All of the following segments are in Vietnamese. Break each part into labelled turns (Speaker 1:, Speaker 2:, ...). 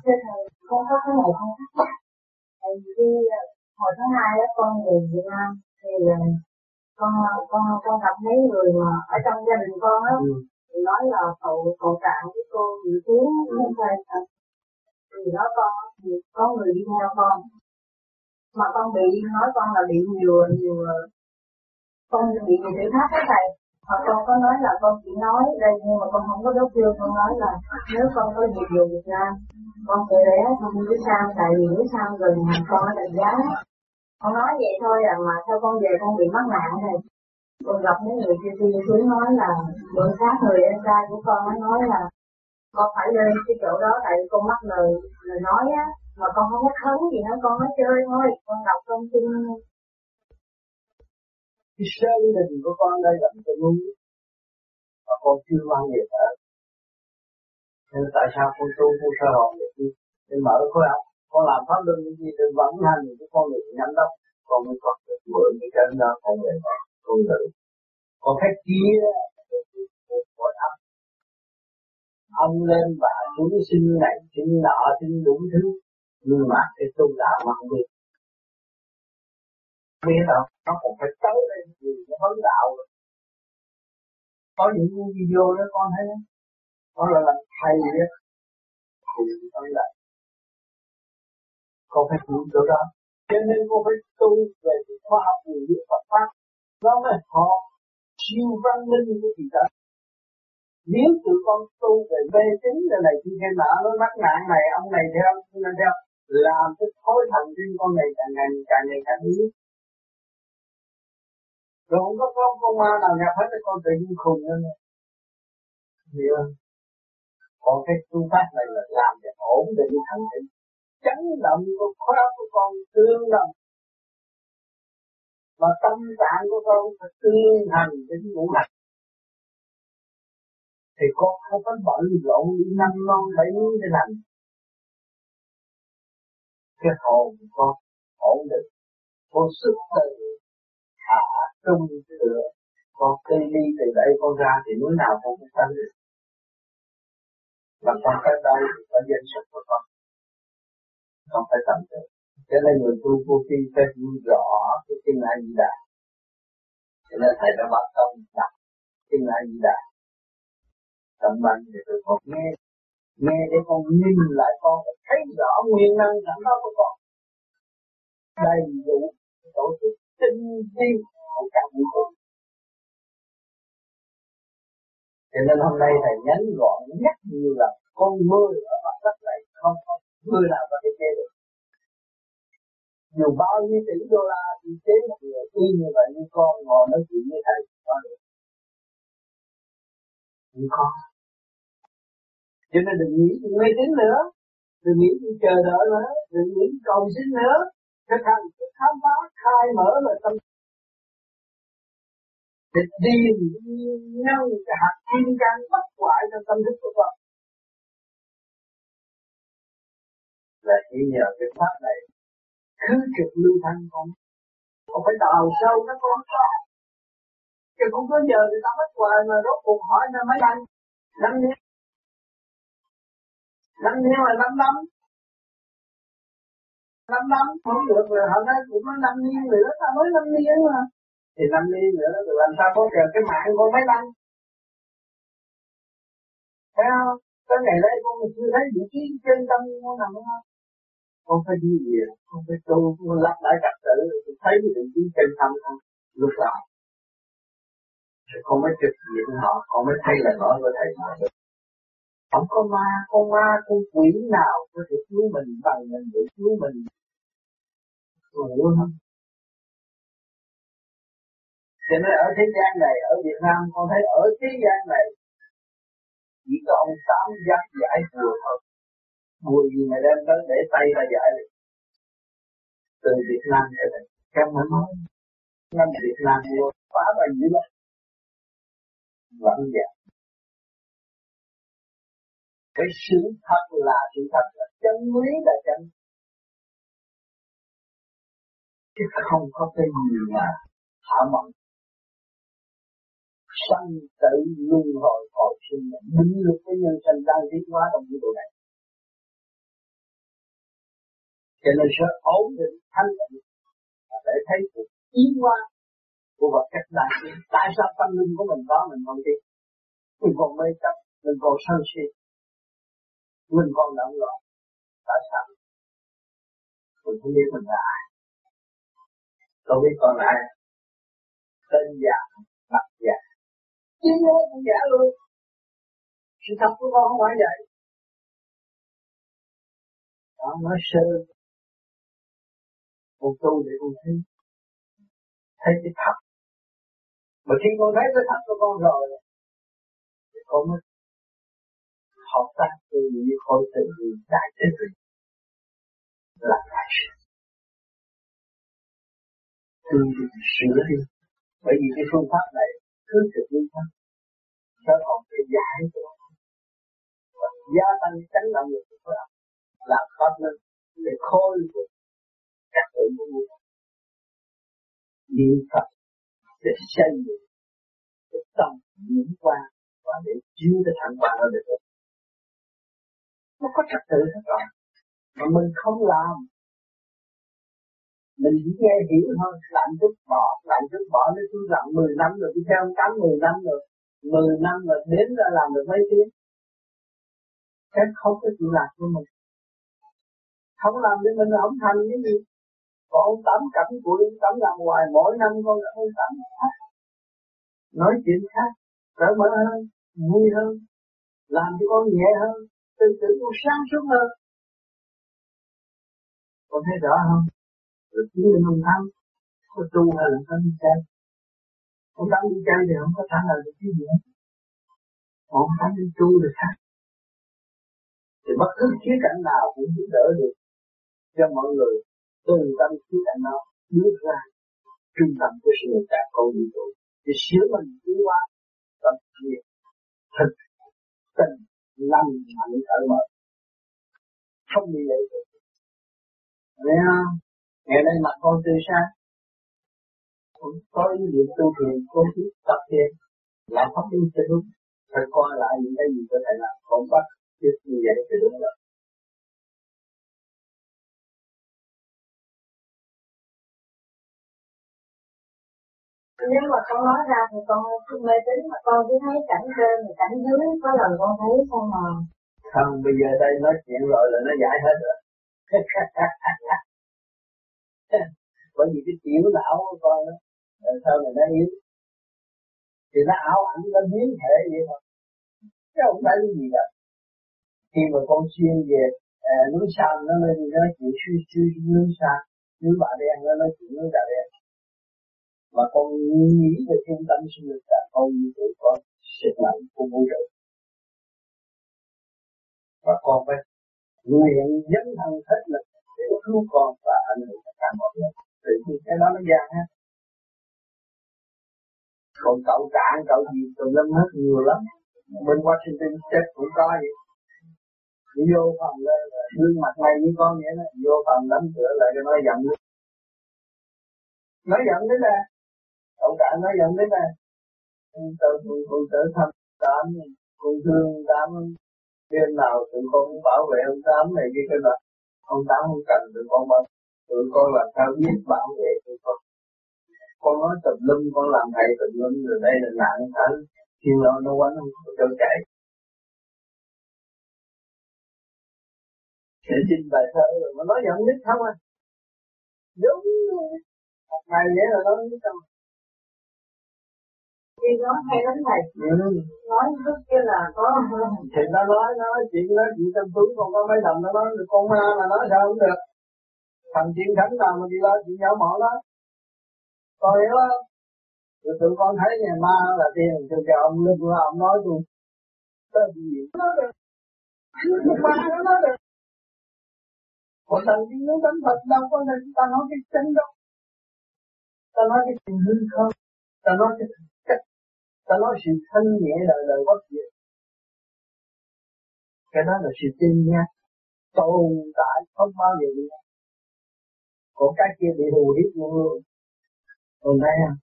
Speaker 1: Thưa thầy, con có cái này con thắc mắc. Tại vì hồi tháng 2 đó con về Việt Nam thì con gặp mấy người mà ở trong gia đình con á, thì nói là cậu Trạng với cô Diệu Tiến không phải thì nói con thì có người đi theo con, mà con bị nói con là bị nhiều con bị nhiều thử thách đó thầy. Mà con có nói là con chỉ nói đây nhưng mà con không có đốt hương, con nói là nếu con có dịp về Việt Nam con sẽ rẽ không biết sao, tại vì biết sao gần con ở Đạch Giá. Con nói vậy thôi à, mà theo con về con bị mắc nạn này. Con gặp mấy người kia xuống nói là bữa sát người em trai của con nói là con phải lên cái chỗ đó tại con mắc lời nói á, mà con không có khấn gì hết, con nói chơi thôi, con đọc trong kinh.
Speaker 2: Cái sơ đình của con đây là một ngu mà con chưa quan nghiệp ở, nên tại sao con tu con sơ hồn để mở khối óc, con làm pháp luân cái gì để vận hành cái con người nhắm đó, con mới có được mượn cái chân đó con người con tự, con thấy kia khối óc ông lên và xuống sinh này sinh nọ sinh đủ thứ, nhưng mà cái tu đạo mà không biết đâu, nó còn phải tới đây vì nó vấn đạo. Có những video đó con thấy đó, nó là làm thầy á, thì con là con phải hiểu chỗ đó, cho nên con phải tu về cái khoa học về Phật pháp, nó mới họ siêu văn minh của gì đó. Nếu tụi con tu về mê tín rồi này kia kia nọ, nó mắc nạn này ông này theo ông này theo, làm cái thối thần kinh con này càng ngày càng yếu. Rồi không có con ma nào nhập hết, con tự nhiên khùng lên. Hiểu không? Còn cái tu pháp này là làm để ổn định thắng định, chấn động của khối óc của con tương đồng, và tâm trạng của con phải tương hành đến ngũ hành. Thì con không có bận rộn đi năm non bảy núi để làm. Cái hồn con ổn định, con sức từ hạ trung thừa, con đi đi từ đây con ra thì núi nào con cũng tăng được. Và con tới đây thì có danh sách của con phải tận được. Cho nên người tu vô vi phải hiểu rõ cái kinh A Di Đà. Cho nên thầy đã bắt tâm đọc kinh A Di Đà. Tâm mạnh thì tụi con nghe để con nhìn lại, con thấy rõ nguyên năng sẵn đó của con. Đầy đủ tổ chức tinh vi của cả vũ trụ. Cho nên hôm nay thầy nhấn gọn nhất nhiều là con mưa ở mặt đất này không có mưa nào có thể chế được. Dù bao nhiêu tỷ đô la thì chế một người y như vậy, như con ngồi nói chuyện với thầy có được. Nhưng con. Cho nên đừng nghĩ mê tín nữa, đừng nghĩ chờ đợi nữa, đừng nghĩ cầu xin nữa. Thực hành, khám phá, khai mở là tâm. Để điền nhau cái hạt kim cang bất hoại trong tâm thức của con. Là chỉ nhờ cái pháp này cứ trực lưu thanh con phải đào sâu các con sao, chứ không có giờ người ta mất hoài mà rốt cuộc hỏi là mấy lần năm niên là năm không được rồi họ nói cũng có 5 niên nữa, ta mới 5 niên mà thì 5 niên nữa rồi làm sao có chờ cái mạng con mấy lần, thấy không? Tới ngày đây con chưa thấy vị trí chân tâm con nằm không? Con phải đi về, con phải tu, con lặp lại trật tự, thấy cái vị trí chân tâm con lúc đó, con mới trực diện họ, con mới thấy là nói với thầy mà được. Không có ma, con quỷ nào có thể cứu mình bằng mình để cứu mình, con hiểu không? Cho nên ở thế gian này, ở Việt Nam con thấy ở thế gian này chỉ có ông Tám giác giải bùa thôi. Bùa gì mà đem tới để tay ra giải được. Từ Việt Nam trở về, trong mới nói năm Việt Nam vô phá bao nhiêu lắm, vẫn vậy. Cái sự thật là sự thật, là chân lý là chân, chứ không có cái gì mà thả mộng. Sanh tử luân hồi hồi sinh, định luật của nhân sinh đang tiến hóa trong vũ trụ này. Cho nên sự ổn định thanh tịnh để thấy sự tiến hóa của vật chất đại diện. Tại sao tâm linh của mình có mình không biết? Mình còn mê chấp, mình còn sân si, mình còn động loạn. Tại sao? Mình không biết mình là ai. Tôi biết con ai. Tên giả, mặt giả. Chính nó cũng giả luôn. Sự thật của con không phải vậy. Đó nói sơ. Con tu để con thấy cái thật. Mà khi con thấy cái thật của con rồi thì con mới hợp tác từ những khối tình yêu đại thế vị là đại sự. Thương đi, sửa đi. Bởi vì cái phương pháp này cứ thực phương pháp cho con cái giải của và gia tăng chấn động lực của nó làm pháp lên để khôi phục các tự của mình. Niệm Phật để xây dựng cái tâm chuyển qua và để chiếu cái thẳng qua nó được. Nó có trật tự hết rồi. Mà mình không làm. Mình chỉ nghe hiểu thôi. Làm chút bỏ. Nếu tôi làm 10 năm rồi, tôi theo 8-10 năm rồi. 10 năm rồi đến ra làm được mấy tiếng. Cái không có chịu làm cho mình. Không làm cho mình là không thành cái gì. Còn ông Tắm cẩm của ông Tắm làm hoài. Mỗi năm con gặp ông Tắm khác. Nói chuyện khác. Cởi mở hơn. Vui hơn. Làm cho con nhẹ hơn. Tư tưởng con sáng suốt hơn. Con thấy rõ không? Rồi chứng minh ông Thắng có tu hay là có đi chơi. Ông Thắng đi chơi thì không có trả lời được cái gì hết. Ông Thắng đi tu được khác. Thì bất cứ khía cạnh nào cũng giúp đỡ được cho mọi người từ tâm khía cạnh đó bước ra trung tâm của sự nghiệp cả con vũ trụ để sửa mình tiến hóa và việc thực tình lành mạnh ở mở không bị lệ thuộc. Nghe không? Ngày nay mặt con tươi sáng, có ý niệm tu thiền, cố gắng tập thiền, làm pháp luân cho đúng, phải coi lại những cái gì có thể làm, không bắt biết như vậy thì đúng rồi.
Speaker 1: Nếu mà con nói ra thì con không mê tín, mà con chỉ thấy cảnh trên và cảnh dưới, có lần con thấy sao mà.
Speaker 2: Không, bây giờ đây nói chuyện rồi là nó giải hết rồi. Bởi vì cái tiểu não của con đó, sau này nó yếu, thì nó ảo ảnh, nó biến thể vậy thôi, chứ không phải cái gì đâu. Khi mà con xuyên về núi Sam nó lên nói chuyện suy núi Sam, núi Bà Đen nó nói chuyện núi Bà Đen. Mà con nghĩ về trung tâm sinh lực là con như tụi con sức mạnh của vũ trụ. Và con phải nguyện dấn thân hết lực để cứu con và ảnh hưởng tất cả mọi người. Tự nhiên cái đó nó gian hết. Còn cậu gì tùm lum hết nhiều lắm. Bên Washington State cũng có vậy. Vô phòng là gương mặt này như con vậy đó. Vô phòng đóng cửa lại cho nó giận. Nói giận thế này. Cậu cả nói giận thế này. Con tự thăm Tám, con thương Tám. Đêm nào tụi con cũng bảo vệ ông Tám này kia cái đó. Ông Tám không cần tụi con mà. Tụi con làm sao biết bảo vệ tụi con. Con nói tùm lum, con làm thầy tùm lum rồi đây là nạn hả? Chiều nó quánh không cho chạy. Để xin bài thơ rồi mà nói giận nhất không à. Đúng luôn. Một ngày vậy là nói nhất không.
Speaker 1: Khi nói hay lắm thầy. Nói rất kia là có.
Speaker 2: Thì nó nói chuyện tâm tướng, con có mấy lần nó nói con ma mà nói sao không được. Thằng chuyện khánh nào mà đi lo chuyện nhỏ mọn đó. Con hiểu không? Rồi tụi con thấy nhà ma là tiền cho ông linh của ông nói tôi. Tên gì nó được. Ma nó nói được. Còn thằng chuyện nó đánh Phật đâu có nên ta nói cái chân đâu. Ta nói cái chuyện hư không. Ta nói cái cách. Ta nói sự thanh nhẹ lời bất diệt. Cái đó là sự tin nha. Tồn tại không bao giờ đi. Còn cái kia bị hù hiếp luôn. Còn đây à.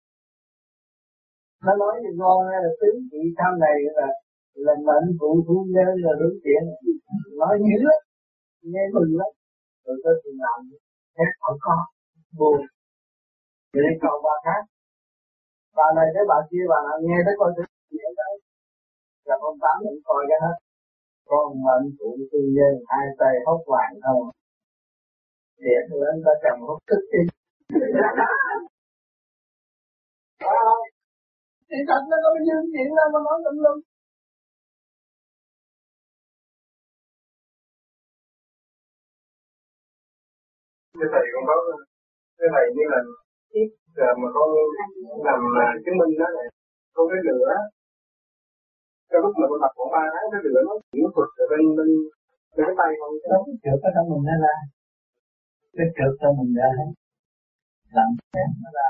Speaker 2: Nó nói cho con là tính chị sau này là mệnh phụ thu nhân là đối chuyện. Nói dữ lắm. Nghe mừng lắm. Rồi tới chừng nào hết không có buồn. Vậy đi cầu bà khác. Bà này tới bà kia bà nào nghe tới coi tới gì ở đây. Gặp ông Tám cũng coi cái hết. Con mệnh phụ tư nhân hai tay hốt hoàng không. Điện lên ta cầm hút thức đi. Thì thật nó có dương chuyện đâu mà nói lắm lắm.
Speaker 3: Cái thầy con có cái này như là ít mà con làm chứng minh đó này, con cái lửa cái lúc mà con tập khoảng 3 tháng cái lửa nó chuyển thuật ở bên bên cái tay con
Speaker 2: Đó cái trượt ở trong mình nó ra. Cái trượt trong mình ra hết. Làm sáng nó ra.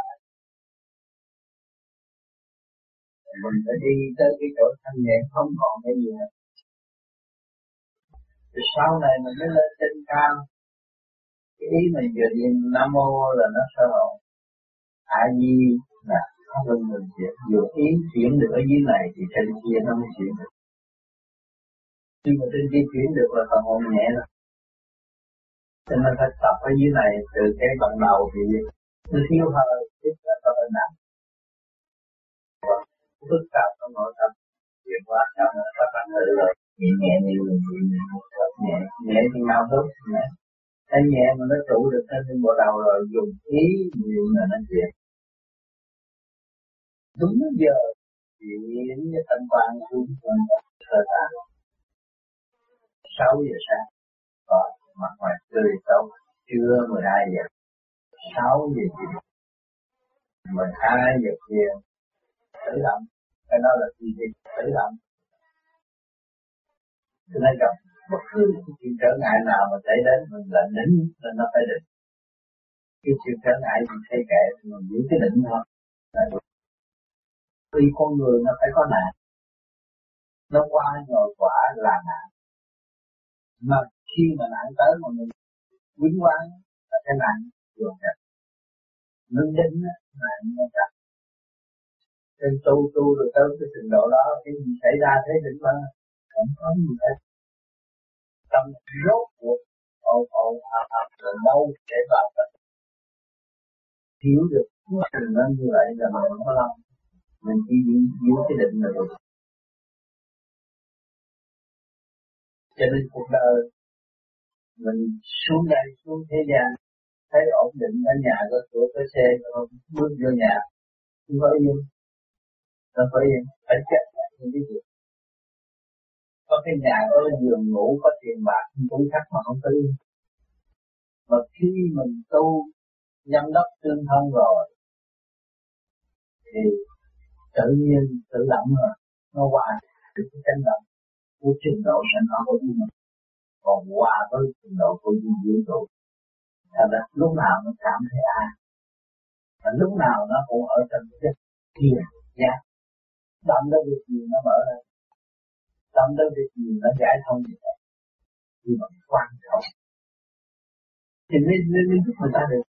Speaker 2: Mình phải đi tới cái chỗ thanh nhẹ không còn cái gì hết. Rồi sau này mình mới lên trên cao. Cái ý mình vừa niệm Nam Mô là nó sơ hồn. A Di là không cần mình chuyển. Dù ý chuyển được ở dưới này thì trên kia nó mới chuyển được. Nhưng mà trên kia chuyển được là phần hồn nhẹ rồi. Cho nên phải tập ở dưới này từ cái ban đầu thì nó thiếu hơi tiếp là có bên nặng. Phức tạp trong nội tâm. Chuyện qua trong các bạn tự rồi. Nhẹ nhẹ nhẹ thì mau tốt nhẹ. Cái nhẹ mà nó trụ được trên bộ đầu rồi dùng ý nhiều là nó chuyện. Đúng giờ chuyển với thanh quan xuống cơ thể. 6 giờ sáng còn mặt ngoài tươi tốt. Trưa 12 giờ 6 giờ chiều 12 giờ chiều tự động. Cái đó là gì tự động. Cho nên gặp bất cứ chuyện trở ngại nào mà xảy đến mình là nín nên nó phải định. Cái chuyện trở ngại thì thay kệ thì mình giữ cái định thôi. Vì con người nó phải có nạn. Nó qua nhồi quả là nạn. Mà khi mà nạn tới mà mình quýnh quán là cái nạn dồn dập. Nó định nạn nó chặt. Nên tu được tới cái trình độ đó cái gì xảy ra thế định mà không có gì hết. Tâm rốt cuộc ồn rồi đâu để vào tâm. Hiểu được quá trình nó như vậy là mình không có lo. Mình chỉ giữ cái định là được. Cho nên cuộc đời mình xuống đây xuống thế gian thấy ổn định ở nhà có cửa có xe không bước vô nhà không có yên. Nó phải yên phải chết những cái gì. Có cái nhà có giường ngủ có tiền bạc cũng khắc mà không có yên. Mà khi mình tu nhâm đốc tương thân rồi thì tự nhiên tự động rồi nó hòa được cái cánh động của trình độ sẵn có của mình còn hòa với trình độ của vũ trụ. Thật ra lúc nào nó cảm thấy ai và lúc nào nó cũng ở trong cái thiền giác. Động tới việc gì nó mở ra, động tới việc gì nó giải thông gì đó nhưng mà quan trọng thì nên giúp người ta được.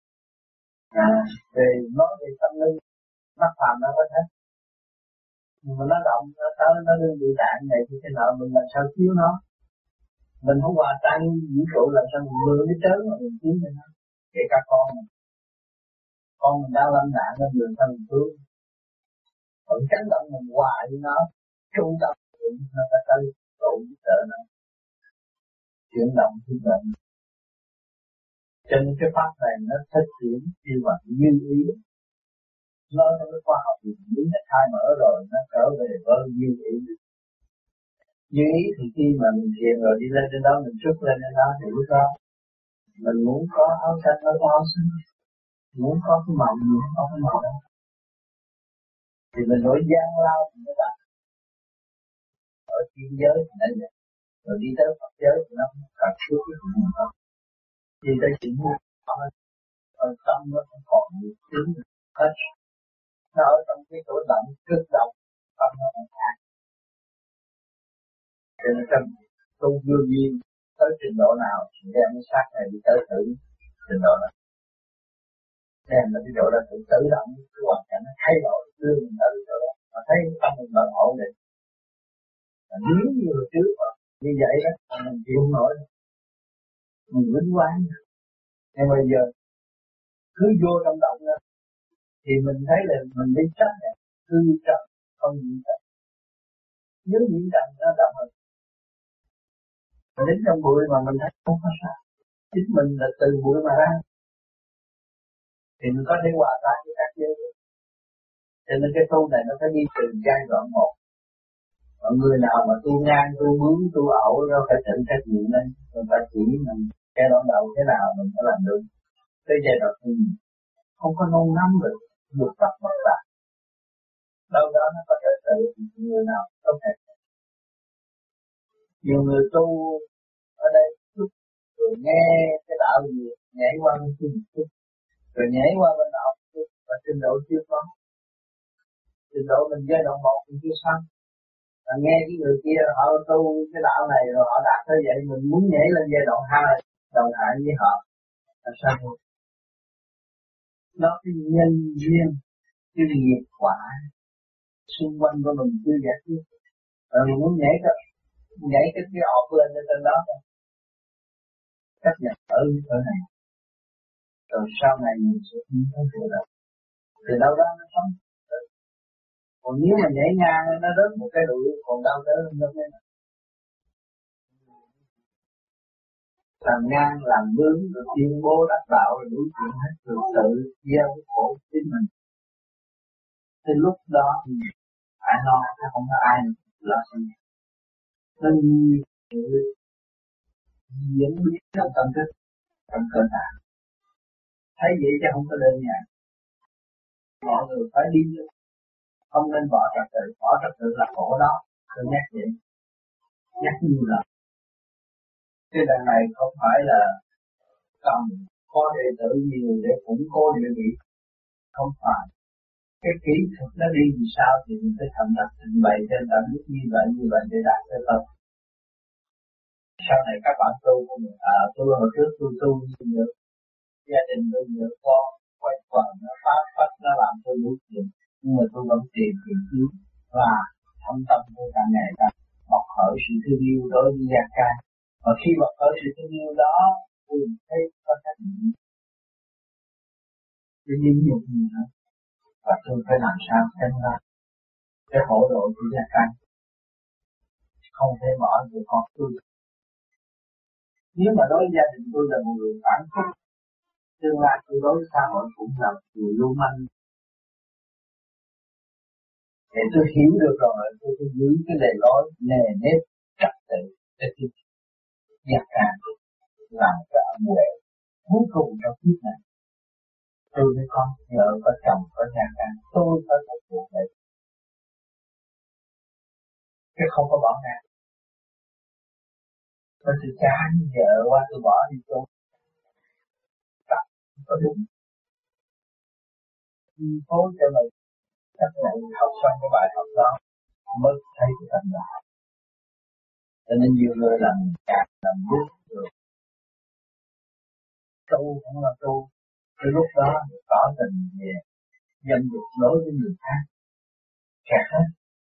Speaker 2: Về nói về tâm linh mắt phàm nó có hết nhưng mà nó động nó tới nó đưa bị tạng này thì cái nợ mình làm sao chiếu nó. Mình không hòa tan vũ trụ làm sao mình mưa cái trớn mà mình chiếu cho nó. Kể cả con mình đang lâm nạn lên đường sao mình cứu. Còn chấn động mình hòa với nó trung tâm nó phải tới độ giúp đỡ nó chuyển động giúp đỡ. Cho nên cái pháp này nó thực hiện khi mà như ý nó trong cái khoa học thì lý nó khai mở rồi nó trở về với như ý. Như ý thì khi mà mình thiền rồi đi lên trên đó mình trút lên trên đó thì lúc đó mình muốn có áo xanh nó có áo xanh, muốn có cái màu gì nó có cái màu đó. Thì mình nổi gian lao thì nó đạt. Ở thiên giới thì nó vậy. Rồi đi tới Phật giới thì nó càng suốt cái chuyện đó. Đi tới chuyện mua ở tâm nó không còn nhiều thứ hết. Nó ở trong cái chỗ động, cực động, tâm nó không khác. Cho nên trong tu vô duyên tới trình độ nào thì đem cái xác này đi tới thử trình độ nào. Đem là cái chỗ đó tự động, cái hoàn cảnh nó thay đổi, đưa mình tới chỗ đó. Mà thấy tâm mình vẫn ổn định. Mà nếu như hồi trước mà như vậy đó, mình chịu không nổi. mình vinh quang. Nhưng bây giờ cứ vô trong động đó thì mình thấy là mình bị chấp nhận cứ chấp không nhiễm trần. Nếu nhiễm trần nó động rồi mình đến trong bụi mà mình thấy không có sao, chính mình là từ bụi mà ra thì mình có thể hòa tan với các giới. Cho nên cái tu này nó phải đi từ giai đoạn một. Mọi người nào mà tu ngang, tu bướng, tu ẩu nó phải tự trách nhiệm lên. Mình phải chỉ mình cái đoạn đầu thế nào mình phải làm được. Tới giai đoạn thì không có nôn nóng được, buộc tập mất lại. Đâu đó nó có thể tự người nào có thể. Nhiều người tu ở đây rồi nghe cái đạo gì nhảy qua bên kia một chút, rồi nhảy qua bên đạo một chút, và trình độ chưa có. Trình độ mình giai đoạn một mình chưa xong. Nghe cái người kia họ tu cái đạo này rồi họ đạt tới vậy, mình muốn nhảy lên giai đoạn 2 đồng hạng với họ là sao thôi. Nó cái nhân duyên, cái nghiệp quả xung quanh của mình chưa giải quyết, rồi mình muốn nhảy cái ọp lên trên đó chấp nhận ở chỗ này, rồi sau này mình sẽ không có sự đâu. Từ đâu đó nó sống. Còn nếu mà nhảy ngang nó rớt một cái đuổi, còn đâu tới nó mới làm ngang làm bướng rồi tuyên bố đắc đạo rồi đối chuyện hết, rồi tự gieo cái khổ chính mình. Từ lúc đó thì phải lo, không có ai lo gì. Nên nhiều diễn biến trong tâm thức, trong cơ thể. Thấy vậy chứ không có đơn giản. Mọi người phải đi được. Không nên bỏ trật tự là khổ đó. Tôi nhắc vậy, nhắc nhiều lần. Cái đằng này không phải là cần có đệ tử nhiều để củng cố địa vị, không phải. Cái kỹ thuật nó đi vì sao thì mình phải thành lập trình bày cho người ta biết như vậy để đạt tới đâu. Sau này các bạn tu của mình, tôi hồi trước tôi tu nhiều, gia đình tôi nhiều con, quay quần nó phát nó làm tôi đủ chuyện, nhưng mà tôi vẫn tìm kiếm và thâm tâm tôi càng ngày càng bộc khởi sự thương yêu đối với gia can. Và khi bộc khởi sự thương yêu đó, tôi thấy có trách nhiệm, tôi nhịn nhục nhiều hơn, và tôi phải làm sao xem ra cái hỗ trợ của gia can, không thể bỏ người con tôi. Nếu mà đối với gia đình tôi là một người phản phúc, tương lai tôi đối với xã hội cũng là người lưu manh. Để tôi hiểu được rồi, tôi giữ cái lề lối nề nếp trật tự để tôi gia can làm cái ẩn huệ cuối cùng trong kiếp này. Tôi với con vợ có chồng có gia can, tôi phải phục vụ đấy, chứ không có bỏ ngang. Tôi sẽ chán vợ qua tôi bỏ đi tôi tập có đúng. Cố cho mình chấp nhận học xong cái bài học đó mới thấy cái thành quả. Cho nên nhiều người làm càng làm bước rồi tu không là tu, cái lúc đó tỏ tình về dâm dục đối với người khác kẹt hết,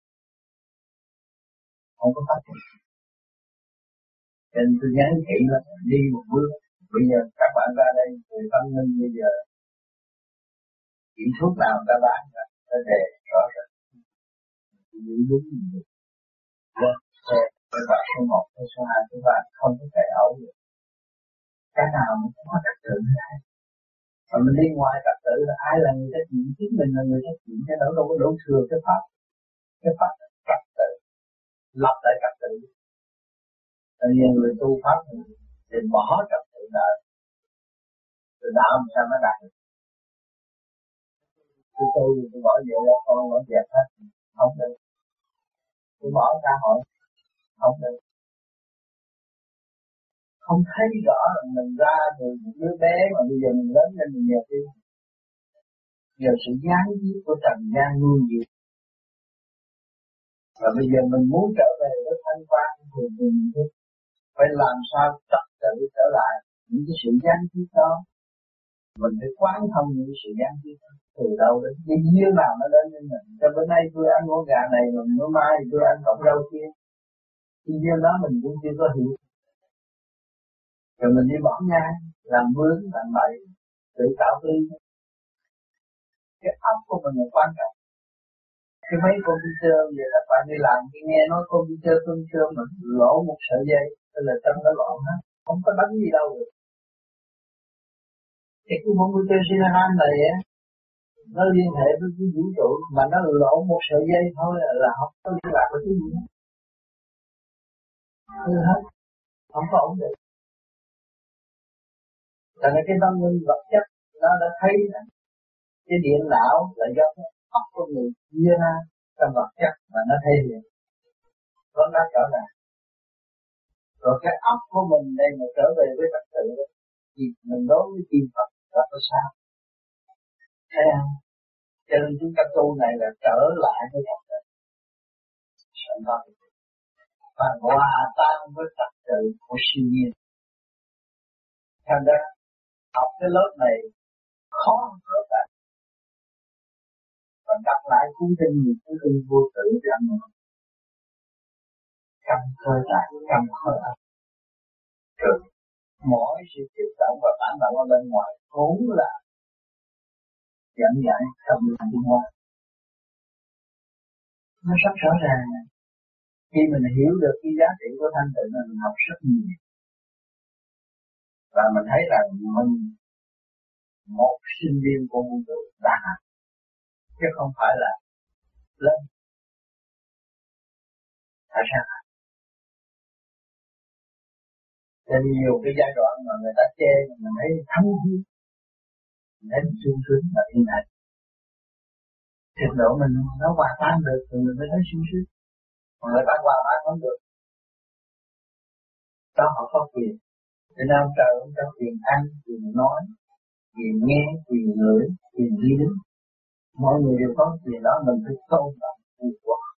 Speaker 2: không có phát triển. Cho nên tôi nhắn chị là đi một bước. Bây giờ các bạn ra đây người văn minh bây giờ chuyện thuốc nào ta bán ra ta đề rõ ràng giữ đúng như vậy. Các bạn số 1, số 2, số 3 không có thể ẩu được. Cái nào cũng có trật tự hết. Mà mình đi ngoài trật tự là ai là người trách nhiệm, chính mình là người trách nhiệm, cái đó đâu có đổ thừa cái pháp. Cái pháp là trật tự, lập lại trật tự. Tại vì người tu pháp thì bỏ trật tự đời, rồi đạo làm sao nó đạt được. Tôi bỏ vợ ra con bỏ dẹp hết, không được. Tôi bỏ xã hội, không được. Không thấy rõ là mình ra từ một đứa bé mà bây giờ mình lớn lên mình nhiều đi. Giờ sự gián tiếp của trần gian nuôi dưỡng. Và bây giờ mình muốn trở về với thanh quan thì mình phải làm sao trật tự trở lại những cái sự gián tiếp đó. Mình phải quán thông những sự gián tiếp đó. Từ đâu đến cái duyên nào nó đến với mình. Cho bữa nay tôi ăn con gà này, mà bữa mai tôi ăn cọng rau kia. Cái duyên đó mình cũng chưa có hiểu. Rồi mình đi bỏ ngang, làm vướng, làm bậy, tự tạo tư. Cái óc của mình là quan trọng. Cái mấy computer giờ các bạn đi làm, khi nghe nói computer mà lỗ một sợi dây, tức là trong nó loạn hết, không có đánh gì đâu được. Cái computer Sinahan này á, nó liên hệ với cái vũ trụ, mà nó lỗ một sợi dây thôi là không có liên lạc với cái gì hết. Hết, không có ổn định. Cho nên cái văn minh vật chất nó đã thấy là cái điện não là do cái óc của người chia ra trong vật chất mà nó thể hiện. Có nó trở lại. Rồi cái óc của mình đây mà trở về với trật tự thì mình đối với kim Phật là có sao? Thấy không? Cho nên chúng ta tu này là trở lại với trật tự. Sẵn đó. Và hòa tan với trật tự của siêu nhiên. Thành ra học cái lớp này khó hơn cả. Và đọc lại cuốn kinh vô tử rằng cầm khơi lại, cầm khơi ấp. Rồi mỗi sự kích động và phản động ở bên ngoài vốn là dẫn dạy trong liên hoa. Nó rất rõ ràng. Khi mình hiểu được cái giá trị của thanh tịnh là mình học rất nhiều. Và mình thấy rằng mình một sinh viên của vũ trụ đã học, chứ không phải là lên. Tại sao? Nên nhiều cái giai đoạn mà người ta chê mình thấy thâm hiu, mình thấy sung sướng và thiên thành. Trình độ mình nó hòa tan được thì mình mới thấy sung sướng. Còn người ta hòa tan không được. Đó họ có quyền. Cho nên ông trời ông cho quyền ăn, quyền nói, quyền nghe, quyền ngửi, quyền đi đứng. Mọi người đều có quyền đó, mình phải tôn trọng quyền của họ.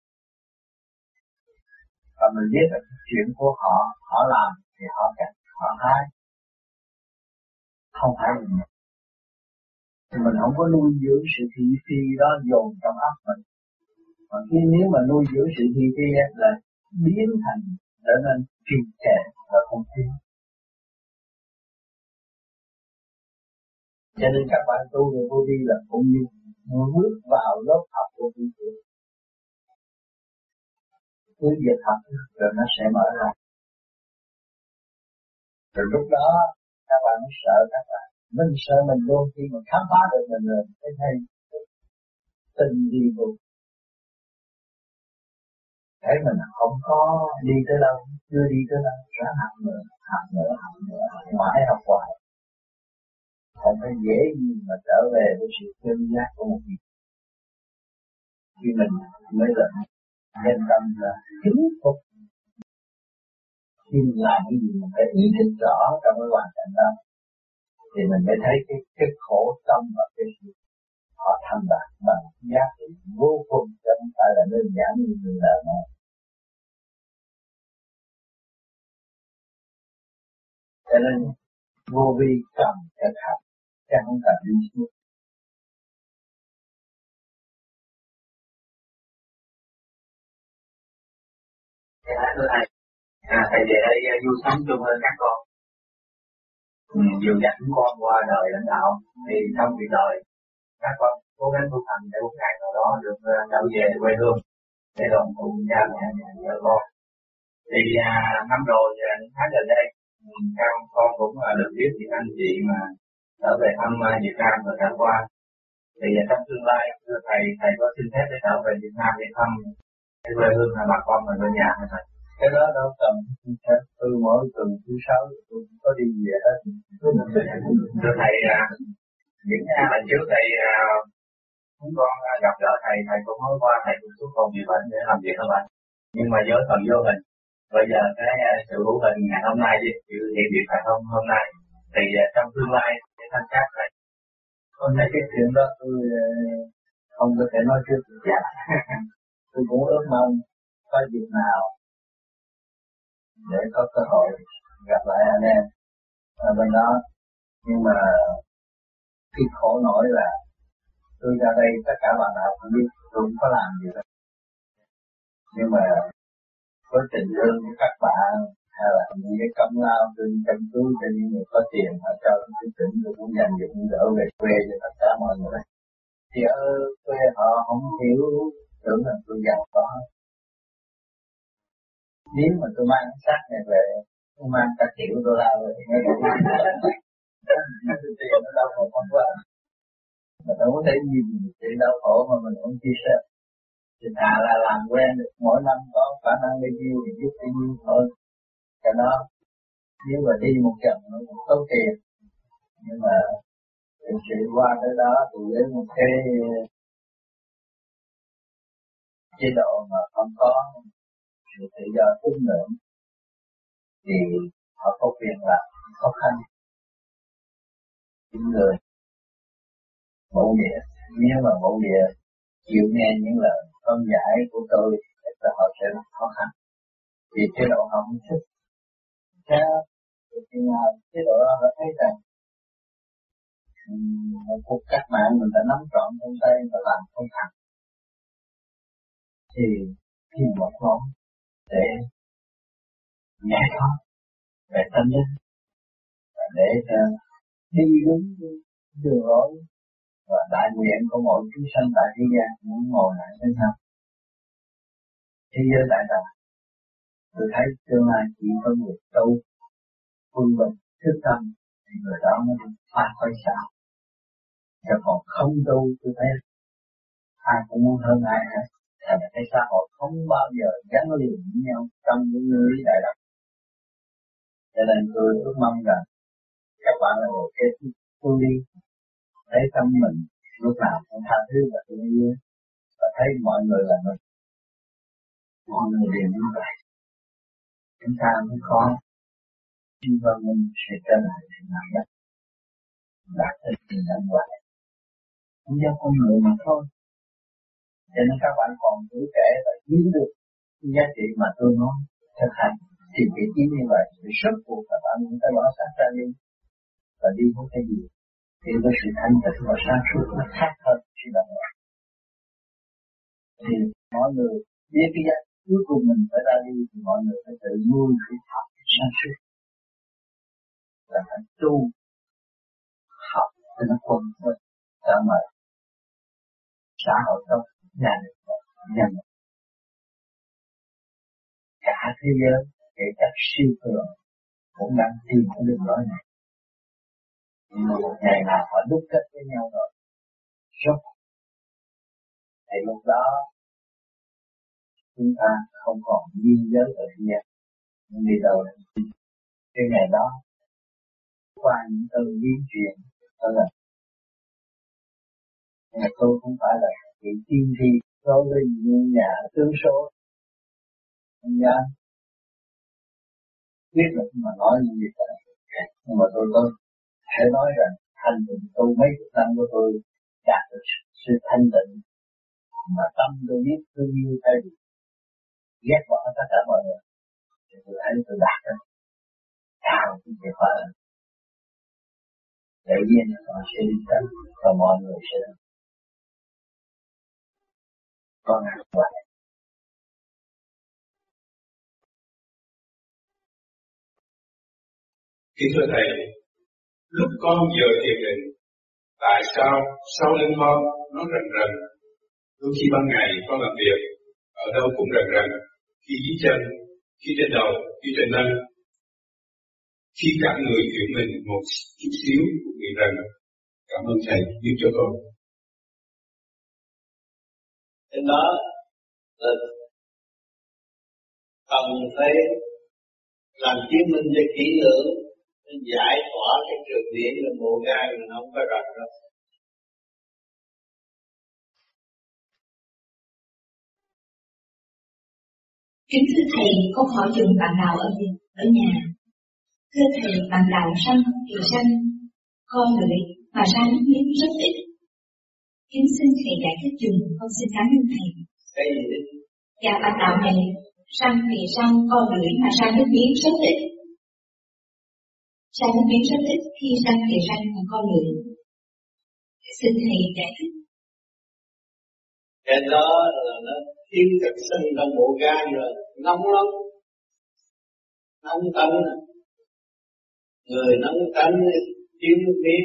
Speaker 2: Và mình biết là chuyện của họ, họ làm thì họ cần, họ hay. Không phải mình. Thì mình không có nuôi dưỡng sự thị phi đó dồn trong óc mình. Mà nếu mà nuôi dưỡng sự thị phi là biến thành trở nên trì trệ và không tiến. Cho nên các bạn tu về vô vi là cũng như bước vào lớp học của vô vi. Cứ việc học rồi nó sẽ mở ra. Rồi lúc đó các bạn mới sợ các bạn. Mình sợ mình luôn, khi mà khám phá được mình rồi mới thấy tình gì cũng thấy mình không có đi tới đâu, chưa đi tới đâu, ráng học nữa, mãi học hoài. Không phải dễ gì mà trở về với sự chân giác của một việc. Khi mình mới là nhân tâm là chính phục. Khi mình làm cái gì mình phải ý thức rõ trong cái hoàn cảnh đó, thì mình mới thấy cái khổ tâm và cái sự họ thành đạt bằng giá trị vô cùng, chứ không phải là đơn giản như người đời này. Cho nên vô vi cần thực hành, chứ không cần lý thuyết.
Speaker 4: Thưa thầy, thầy về đây vui sống chung hơn các con. Dìu dắt chúng con qua đời lãnh đạo, thì trong việc đời các con cố gắng tu hành để một ngày nào đó được trở về quê hương để đoàn tụ cha mẹ vợ con. Thì năm rồi những tháng gần đây các con cũng được biết những anh chị mà trở về thăm Việt Nam thời gian qua. Thì trong tương lai thưa thầy có xin phép để trở về Việt Nam để thăm cái quê hương là bà con và người nhà hay thầy?
Speaker 2: Cái đó đâu cần tôi mỗi tuần thứ sáu tôi có đi về hết.
Speaker 4: Thưa thầy, những lần trước thầy chúng con gặp gỡ thầy cũng nói qua thầy cũng xuống còn bị bệnh để làm việc các bạn. Nhưng mà với phần vô hình, bây giờ cái sự hữu hình ngày hôm nay với sự hiện diện tại hôm nay thì trong tương lai sẽ thanh chắc thầy.
Speaker 2: Con thấy cái chuyện đó tôi không có thể nói trước được.
Speaker 4: Dạ.
Speaker 2: Tôi cũng ước mong có dịp nào để có cơ hội gặp lại anh em ở bên đó. Nhưng mà cái khổ nổi là tôi ra đây tất cả bạn nào cũng biết tôi không có làm gì hết. Nhưng mà với tình thương của các bạn hay là những cái công lao trên căn cứ cho những người có tiền họ cho cái tỉnh tôi cũng dành dụng đỡ về quê cho tất cả mọi người. Thì ở quê họ không hiểu, tưởng là tôi giàu có. Nếu mà tôi mang xác này về, tôi mang cả triệu đô la về thì nó tiền nó đâu còn mất quá. Mình không có thể nhìn chuyện đau khổ mà mình không chia sẻ. Thì thà là làm quen được mỗi năm có khả năng bao nhiêu thì giúp bao nhiêu thôi. Cho nó, nếu mà đi một trận nó cũng tốn tiền. Nhưng mà thực sự qua tới đó thì với một cái chế độ mà không có sự tự do tín ngưỡng thì họ có quyền làm khó khăn. Những người mẫu địa, nếu mà mẫu địa chịu nghe những lời phân giải của tôi thì họ sẽ rất khó khăn. Vì chế độ họ không thích. Chế độ đó họ thấy rằng một cuộc cách mạng mình đã nắm trọn trong tay và làm không thành. Thì khi một ngón để giải thoát về tâm linh và để đi đúng đường lối và đại nguyện của mọi chúng sanh tại thế gian muốn ngồi lại với nhau. Thế giới đại đạo, tôi thấy tương lai chỉ có người tu, quân bình, thức tâm thì người đó mới phát挥sao. Chứ còn không tu tôi thấy ai cũng muốn hơn ai hết. Thành cái xã hội không bao giờ gắn liền với nhau trong những người đại đạo. Cho nên tôi ước mong rằng các bạn là một cái tu đi, thấy tâm mình lúc nào cũng tha thứ và thương yêu và thấy mọi người là mình, mọi người đều như vậy. Chúng ta mới có nhưng mà mình sẽ trở lại sự nặng nhất đạt tới tình anh hoài cũng do con người mà thôi. Cho nên các bạn còn tuổi trẻ và hiểu được giá trị mà tôi nói thực hành thì vị trí như vậy thì suốt cuộc các bạn cũng phải bỏ xác ra đi và đi với cái gì thì với sự thanh tịnh và sáng suốt nó khác hơn sự đồng loạt. Thì mọi người biết cái giá cuối cùng mình phải ra đi thì mọi người phải tự nuôi sự học sáng suốt là phải tu học cho nó quân với sao mà xã hội tốt, gia đình tốt, nhân cả thế giới kể cả siêu cường cũng đang tìm cái đường lối này. Nhưng mà một ngày nào họ đúc kết với nhau rồi rốt thì lúc đó chúng ta không còn biên giới ở thế gian nhưng đi đâu là cái ngày đó qua những từ biến truyền đó là ngày tôi cũng phải là vị tiên tri đối với những nhà tướng số không dám biết được mà nói những gì vậy. Nhưng mà tôi thể nói rằng thanh tịnh tu mấy chục năm của tôi đạt được sự thanh tịnh mà tâm tôi biết tôi yêu thay vì ghét bỏ tất cả mọi người thì tôi thấy tôi đạt được cao cái việc phải là tự nhiên họ sẽ đi tới và mọi người sẽ có ngạc vậy.
Speaker 3: Kính thưa Thầy, lúc con giờ thiền định, tại sao sau lưng con nó rần rần? Đôi khi ban ngày con làm việc, ở đâu cũng rần rần, khi dưới chân, khi trên đầu, khi trên lưng. Khi cả người chuyển mình một chút xíu cũng bị rần. Cảm ơn Thầy giúp cho con.
Speaker 2: Cái đó là cần phải làm chứng minh cho kỹ lưỡng, giải tỏa cái trường điển là bộ gai mà nó không có rạch đâu.
Speaker 5: Kính thưa Thầy, câu hỏi dùng bạn nào ở nhà? Thưa Thầy, bạn đạo sanh thì sanh, con lưỡi mà ra nước miếng rất ít. Kính xin Thầy giải thích dùm, con xin cảm ơn Thầy.
Speaker 2: Cái gì ít?
Speaker 5: Dạ, bạn đạo này, sanh thì sanh, con lưỡi mà ra nước miếng rất ít. Ra nước miếng rất ít, khi sanh thì sanh mà con lưỡi. Xin Thầy giải thích.
Speaker 2: Cái đó là nó thiếu chất sinh trong bộ gan rồi, nóng lắm. nóng tánh, người nóng tánh thiếu nước biết.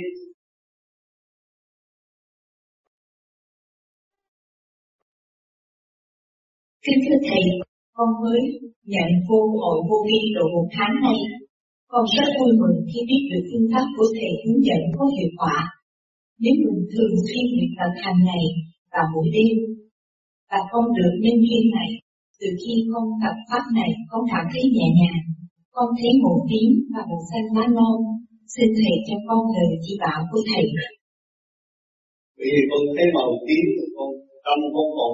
Speaker 5: Kính thưa Thầy, con mới nhận vô hội vô vi độ 1 tháng nay. Con rất vui mừng khi biết được phương pháp của Thầy hướng dẫn có hiệu quả. Nếu mình thường xuyên luyện tập hàng ngày và mỗi đêm, và con được nhân duyên này, từ khi con tập pháp này, con cảm thấy nhẹ nhàng. Con thấy màu tím và màu xanh lá non. Xin Thầy cho con lời chỉ bảo của Thầy.
Speaker 2: Vì con thấy màu tím, con tâm con còn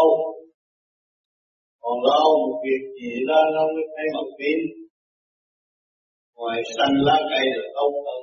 Speaker 2: lo một việc gì đó nó mới thấy màu tím. Ngoài xanh lá cây là tốt hơn.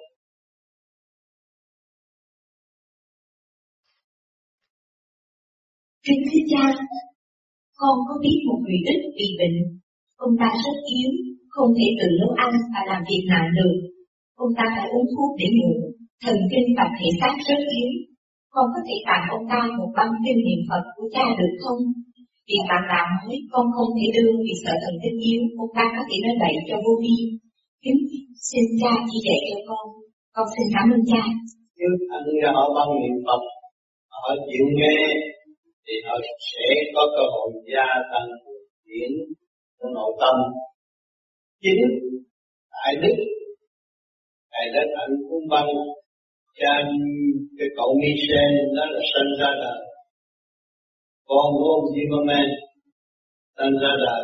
Speaker 5: Kính thưa Cha, con có biết một người ít bị bệnh. Ông ta rất yếu, không thể tự nấu ăn và làm việc nặng được. Ông ta phải uống thuốc để ngủ, thần kinh và thể xác rất yếu. Con có thể tặng ông ta một băng kinh niệm Phật của Cha được không? Vì bạn đạo nói con không thể đưa vì sợ thần kinh yếu, ông ta có thể nói bậy cho vô vi. Kính xin Cha chỉ dạy cho con xin cảm ơn Cha.
Speaker 2: Nếu anh ra họ băng niệm Phật, họ chịu nghe, thì họ sẽ có cơ hội gia tăng điển của nội tâm. Chính tại Đức, Thầy đã tặng cuốn băng cha cái cậu Michel đó là sinh ra đời. Con của ông Zimmerman sinh ra đời.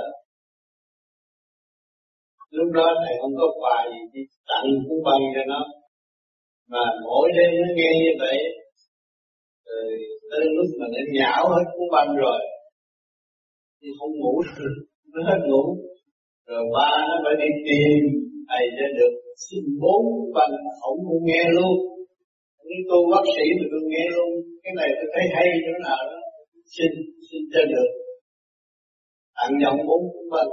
Speaker 2: Lúc đó Thầy không có quà gì, chỉ tặng cuốn băng cho nó. Mà mỗi đêm nó nghe như vậy, rồi tới lúc mà nó nhão hết cuốn băng rồi, thì không ngủ được, nó hết ngủ. Rồi ba nó phải đi tìm Thầy để được xin 4 cuốn băng, không muốn nghe luôn. Những tôi bác sĩ mà tôi nghe luôn, cái này tôi thấy hay chỗ nào đó, xin cho được. Tặng nhận 4 cuốn băng.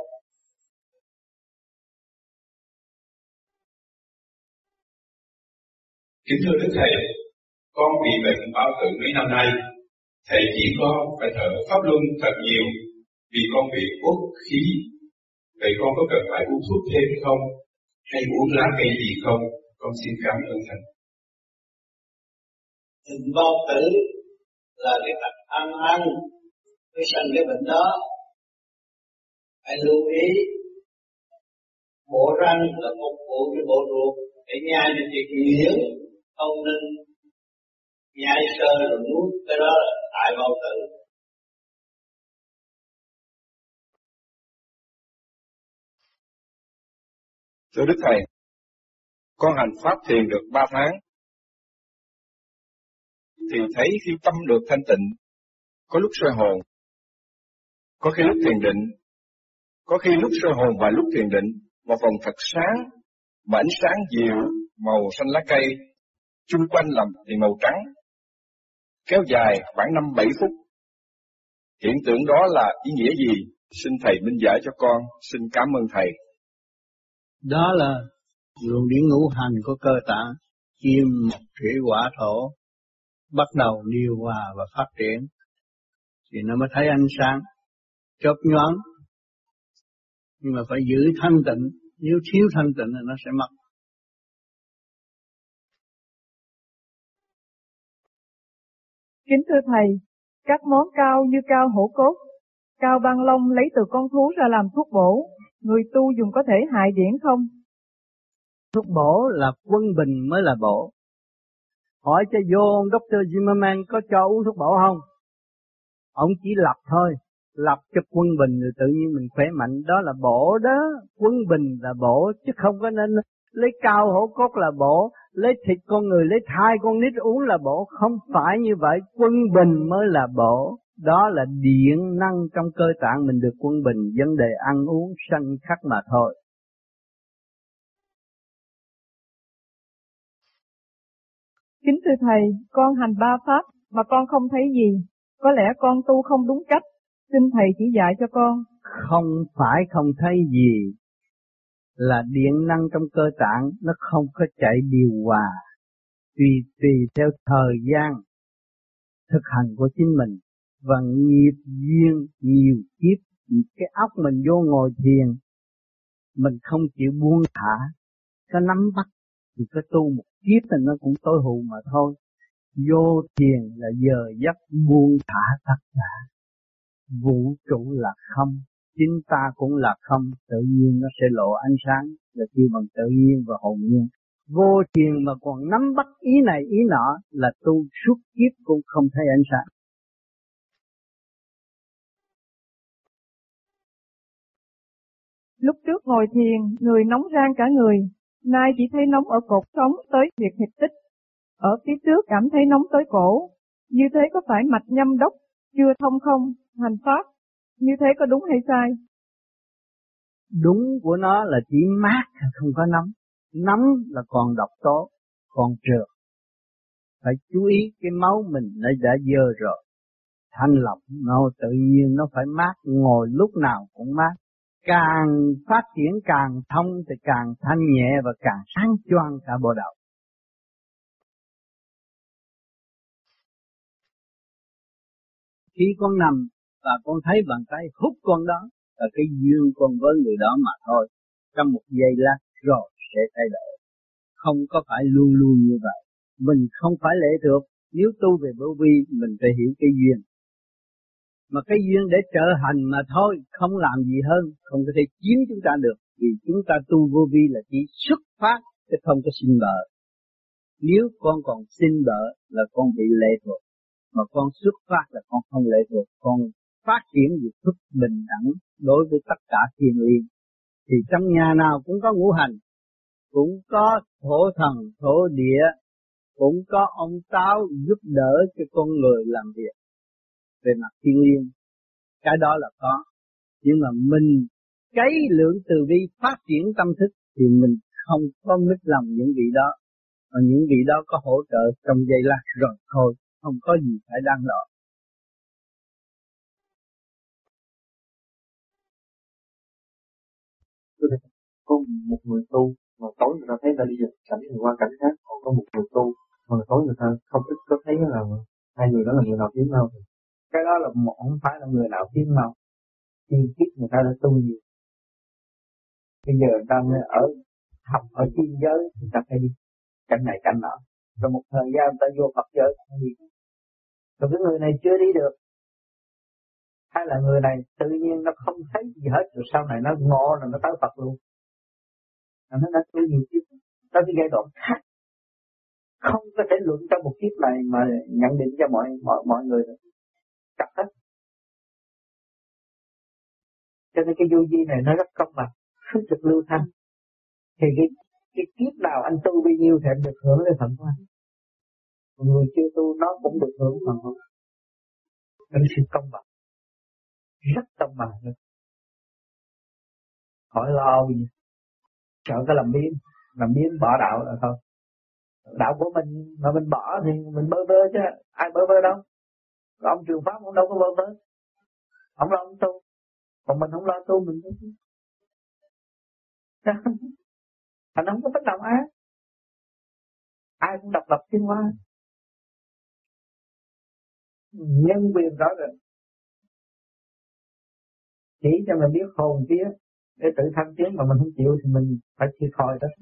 Speaker 6: Kính thưa Đức Thầy, con bị bệnh bao tử mấy năm nay. Thầy chỉ có phải thở pháp luân thật nhiều vì con bị uất khí. Vậy con có cần phải uống thuốc thêm không? Hay uống lá cây gì không? Con xin cảm ơn Thầy.
Speaker 2: Bệnh bao tử là cái tật ăn mới sanh cái bệnh đó. Hãy lưu ý, bộ răng là một bộ cái bộ ruột để nhai cho thịt nhuyễn, không nên nhai sơ rồi nuốt, cái đó là tại bao tử.
Speaker 7: Thưa Đức Thầy, con hành pháp thiền được 3 tháng, thì thấy khi tâm được thanh tịnh, có lúc soi hồn, có khi lúc thiền định, có khi lúc soi hồn và lúc thiền định, một vòng thật sáng, mà ánh sáng dịu, màu xanh lá cây, chung quanh làm thì màu trắng, kéo dài khoảng 5-7 phút. Hiện tượng đó là ý nghĩa gì? Xin Thầy minh giải cho con, xin cảm ơn Thầy.
Speaker 2: Đó là luồng điển ngũ hành của cơ tạng, kim, mộc, thủy, hỏa, thổ, bắt đầu điều hòa và phát triển, thì nó mới thấy ánh sáng, chớp nhoáng. Nhưng mà phải giữ thanh tịnh, nếu thiếu thanh tịnh thì nó sẽ mất.
Speaker 8: Kính thưa Thầy, các món cao như cao hổ cốt, cao băng long lấy từ con thú ra làm thuốc bổ, người tu dùng có thể hại điển không?
Speaker 2: Thuốc bổ là quân bình mới là bổ. Hỏi cho vô Dr. Zimmerman có cho uống thuốc bổ không? Ông chỉ lập thôi, lập cho quân bình rồi tự nhiên mình khỏe mạnh, đó là bổ đó. Quân bình là bổ, chứ không có nên lấy cao hổ cốt là bổ, lấy thịt con người, lấy thai con nít uống là bổ. Không phải như vậy, quân bình mới là bổ. Đó là điện năng trong cơ tạng mình được quân bình, vấn đề ăn uống sanh khắc mà thôi.
Speaker 8: Kính thưa Thầy, con hành 3 pháp mà con không thấy gì, có lẽ con tu không đúng cách, xin Thầy chỉ dạy cho con.
Speaker 2: Không phải không thấy gì, là điện năng trong cơ tạng nó không có chạy điều hòa, tùy theo thời gian thực hành của chính mình và nghiệp duyên nhiều kiếp. Cái óc mình vô ngồi thiền
Speaker 9: Mình không chịu buông thả, có nắm bắt thì có tu một kiếp thì nó cũng tối hù mà thôi. Vô thiền là giờ giấc buông thả tất cả. Vũ trụ là không, chính ta cũng là không, tự nhiên nó sẽ lộ ánh sáng, là kêu bằng tự nhiên và hồn nhiên. Vô thiền mà còn nắm bắt ý này ý nọ là tu suốt kiếp cũng không thấy ánh sáng.
Speaker 8: Lúc trước ngồi thiền, người nóng rang cả người, nay chỉ thấy nóng ở cột sống tới huyệt hiệp tích. Ở phía trước cảm thấy nóng tới cổ, như thế có phải mạch nhâm đốc chưa thông không? Hành pháp, như thế có đúng hay sai?
Speaker 9: Đúng của nó là chỉ mát không có nóng. Nóng là còn độc tố, còn trượt. Phải chú ý cái máu mình nó đã dơ rồi. Thanh lọc nó tự nhiên nó phải mát, ngồi lúc nào cũng mát. Càng phát triển càng thông thì càng thanh nhẹ và càng sáng choang cả bộ đầu. Khi con nằm và con thấy bàn tay hút con đó là cái duyên con với người đó mà thôi. Trong một giây lát rồi sẽ thay đổi. Không có phải luôn luôn như vậy. Mình không phải lệ thuộc. Nếu tu về vô vi mình phải hiểu cái duyên. Mà cái duyên để trở hành mà thôi, không làm gì hơn, không có thể chiếm chúng ta được. Vì chúng ta tu vô vi là chỉ xuất phát, chứ không có sinh vợ. Nếu con còn sinh vợ là con bị lệ thuộc. Mà con xuất phát là con không lệ thuộc. Con phát triển việc thức bình đẳng đối với tất cả thiên liêng. Thì trong nhà nào cũng có ngũ hành, cũng có thổ thần, thổ địa, cũng có ông Táo giúp đỡ cho con người làm việc về mặt thiên liêng. Cái đó là có. Nhưng mà mình cái lượng từ bi phát triển tâm thức thì mình không có mít lòng những vị đó. Và những vị đó có hỗ trợ trong giây lát rồi thôi, không có gì phải đáng đo.
Speaker 2: Có một người tu mà tối người ta thấy ta đi vào cảnh người qua cảnh khác, còn có một người tu mà tối người ta không ít có thấy là hai người đó là người nào kiếm nhau. Cái đó là một không phải là người nào kiếm nhau. Tiên kiếp người ta đã tu nhiều. Bây giờ người ta ở học ở thiên giới người ta phải đi cảnh này cảnh nọ. Rồi một thời gian người ta vô Phật giới không đi. Rồi cái người này chưa đi được. Hay là người này tự nhiên nó không thấy gì hết, rồi sau này nó ngộ là nó tới Phật luôn. Nó đã tu nhiều kiếp, tới cái giai đoạn khác. Không có thể luận trong một kiếp này mà nhận định cho mọi người được. Chắc hết. Cho nên cái vô vi này nó rất công bằng, không được lưu thanh. Thì cái kiếp nào anh tu bao nhiêu thì anh được hưởng cái phần của anh. Người chưa tu nó cũng được hưởng phần của anh. Nó sự công bằng. Rất công bằng luôn. Khỏi lo gì. Sợ cái làm biến bỏ đạo là thôi. Đạo của mình mà mình bỏ thì mình bơ vơ chứ, ai bơ vơ đâu. Ông Trường Pháp cũng đâu có bơ vơ. Ông lo ông tu. Còn mình không lo tu mình tu. Thành không có bất động ai. Ai cũng độc lập tiến hóa. Nhân quyền rõ rệt. Chỉ cho mình biết hồn vía để tự thăng tiến mà mình không chịu thì mình phải thiệt thòi đó.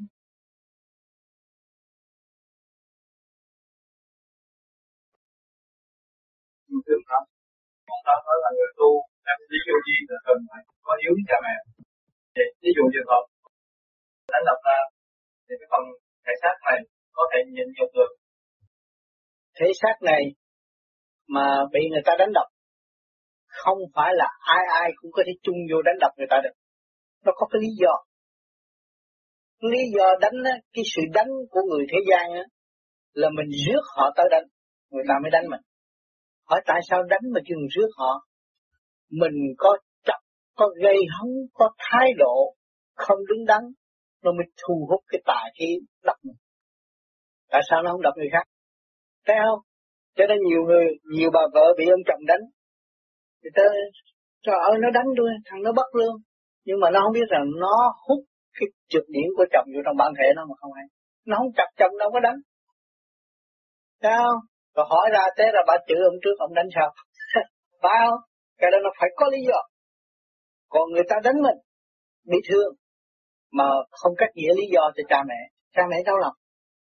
Speaker 3: Thường lắm. Con ta nói là người tu em đi vô vi là cần phải có hiếu với cha mẹ. Thì ví dụ trường hợp đánh đập là thì cái phần thể xác này có thể nhìn nhận được.
Speaker 9: Thể xác này mà bị người ta đánh đập không phải là ai cũng có thể chung vô đánh đập người ta được. Nó có cái lý do. Lý do đánh á, cái sự đánh của người thế gian á, là mình rước họ tới đánh, người ta mới đánh mình. Hỏi tại sao đánh mà chứ mình rước họ? Mình có chấp, có gây hấn, có thái độ không đứng đắn, nó mới thu hút cái tà khí đập mình. Tại sao nó không đập người khác? Thấy không? Cho nên nhiều bà vợ bị ông chồng đánh. Thì trời ơi nó đánh tôi, thằng nó bất lương. Nhưng mà nó không biết rằng nó hút cái trược điểm của chồng vô trong bản thể nó mà không hay. Nó không chặt chồng đâu có đánh. Thấy không? Rồi hỏi ra thế là bà chửi ông trước ông đánh sao? Phải không? Cái đó nó phải có lý do. Còn người ta đánh mình bị thương mà không cách nghĩa lý do cho cha mẹ đau lòng,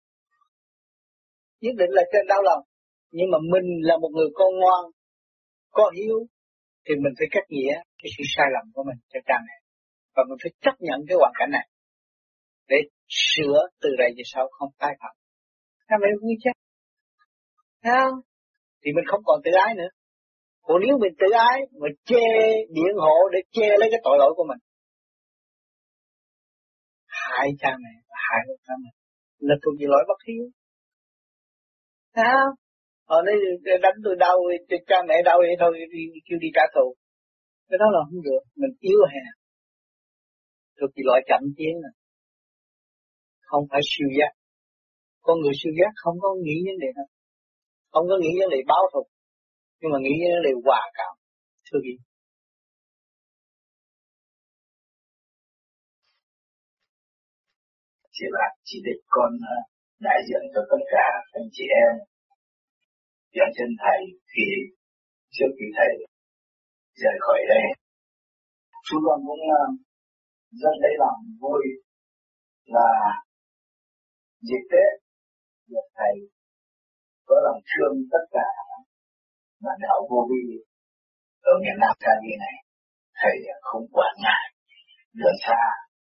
Speaker 9: nhất định là trên đau lòng. Nhưng mà mình là một người con ngoan, có hiếu, thì mình phải cách nghĩa cái sự sai lầm của mình cho cha mẹ, và mình phải chấp nhận cái hoàn cảnh này để sửa từ đây về sau không tái phạm. Cha mẹ vui chứ, không? Thì mình không còn tự ái nữa. Còn nếu mình tự ái mà chê điện hộ để che lấy cái tội lỗi của mình, hại cha mẹ, hại cha mẹ là thuộc về lỗi bất hiếu. Sao? Ở đây đánh tôi đau, cha mẹ đau vậy thôi, kêu đi trả thù. Cái đó là không được, mình yếu hèn. Thuộc về loại chậm tiến này. Không phải siêu giác. Con người siêu giác không có nghĩ vấn đề đó. Không có nghĩ vấn đề báo thù, nhưng mà nghĩ vấn đề hòa cảm. Thưa gì?
Speaker 4: Chị bạn chỉ định con đại diện cho tất cả anh chị em diện chân thầy khi trước khi thầy rời khỏi đây. Chúng con cũng rất lấy lòng vui là dịp Tết được thầy có lòng thương tất cả bạn đạo vô vi ở miền Nam Cali này. Thầy không quản ngại đường xa,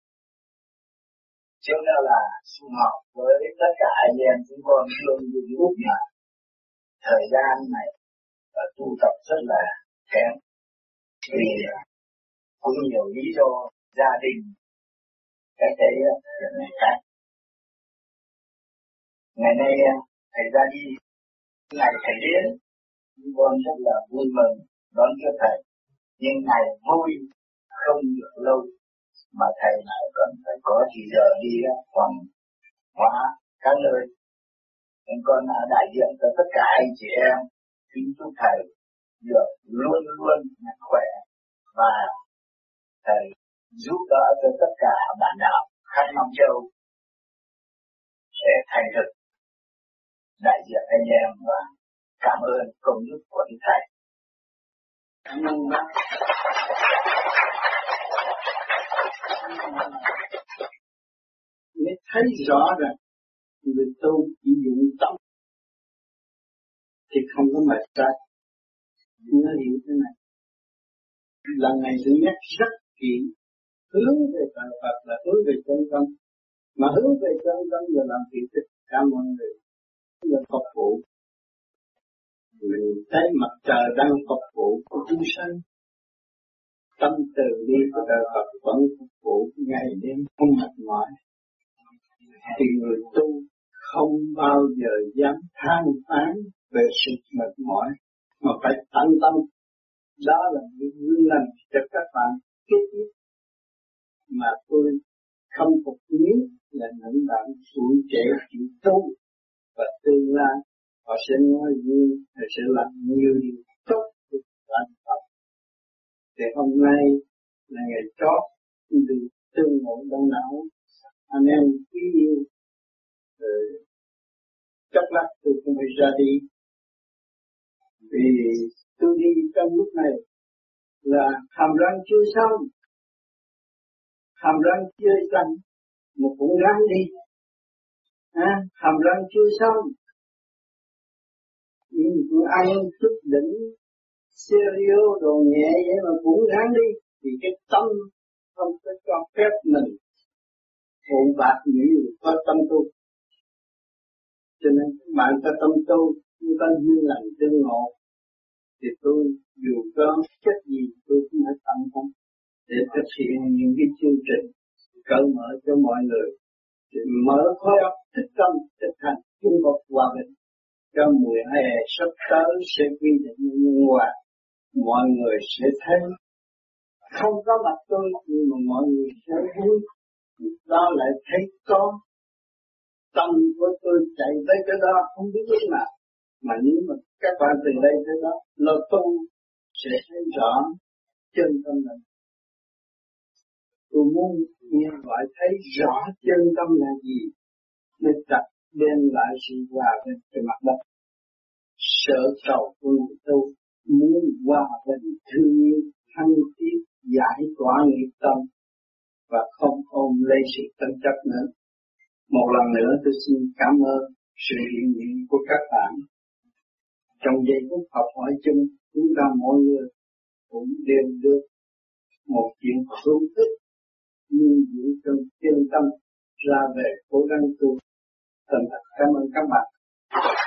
Speaker 4: cho nên là xung họp với tất cả anh em chúng con luôn dùng lúc mà thời gian này và tu tập rất là kém, vì cũng nhiều lý do gia đình cái này khác. Ngày nay thầy ra đi, ngày thầy đến chúng con rất là vui mừng đón cho thầy, nhưng ngày vui không được lâu mà thầy lại cần phải có chỉ giờ đi phòng hóa các nơi. Nên con đại diện cho tất cả anh chị em kính chúc thầy được luôn luôn mạnh khỏe và thầy giúp đỡ cho tất cả bạn đạo khắp Nam Châu để thành thực đại diện anh em và cảm ơn công đức của thầy.
Speaker 9: Cảm ơn bác. Mới thấy rõ rằng người tu chỉ dụng tâm thì không có mệt trái. Nó hiểu thế này. Lần này thứ nhất rất kỹ, hướng về Phật là hướng về chân tâm, mà hướng về chân tâm là làm việc tất cả mọi người, là phục vụ. Mình thấy mặt trời đang phục vụ của chúng sanh, tâm từ bi của đời Phật vẫn phục vụ ngày đêm không mệt mỏi. Thì người tu không bao giờ dám than phán về sự mệt mỏi, mà phải tận tâm. Đó là những gương lành cho các bạn kế tiếp. Mà tôi không phục nhất là những bạn tuổi trẻ chịu tu, và tương lai họ sẽ nói vui, họ sẽ làm nhiều điều tốt cho bản thân. Thì hôm nay là ngày chót được tương ngộ đông đảo anh em quý yêu. Chốc lát tôi cũng phải ra đi, vì tôi đi trong lúc này là hàm răng chưa xong, hàm răng chưa xong mà cũng ráng đi, hàm răng chưa xong, nhưng tôi ăn chút đỉnh cereal đồ nhẹ vậy mà cũng ráng đi, vì cái tâm không có cho phép mình hồn bạc những người có tâm tu. Cho nên các bạn có tâm tu, chúng ta duyên lành tương ngộ, thì tôi dù có chất gì tôi cũng phải tận tâm để thực hiện những cái chương trình cởi mở cho mọi người, để mở khối óc thích tâm thực hành chung một hòa bình. Cho 12 hè sắp tới sẽ quy định nhân hòa, mọi người sẽ thấy không có mặt tôi nhưng mà mọi người sẽ vui, đó lại thấy có tâm của tôi chạy tới cái đó không biết lúc nào. Mà nếu mà các bạn từ đây tới đó lo tu sẽ thấy rõ chân tâm mình. Tôi muốn nhân loại thấy rõ chân tâm là gì để tập đem lại sự hòa bình trên mặt đất. Sở cầu của người tu muốn hòa bình thương yêu thăng tiến giải tỏa nghiệp tâm và không ôm lấy sự tranh chấp nữa. Một lần nữa tôi xin cảm ơn sự hiện diện của các bạn. Trong giây phút học hỏi chung, chúng ta mỗi người cũng đều được một chuyện hữu ích, nhưng giữ trong chân tâm ra về cố gắng tu. Thành thật cảm ơn các bạn.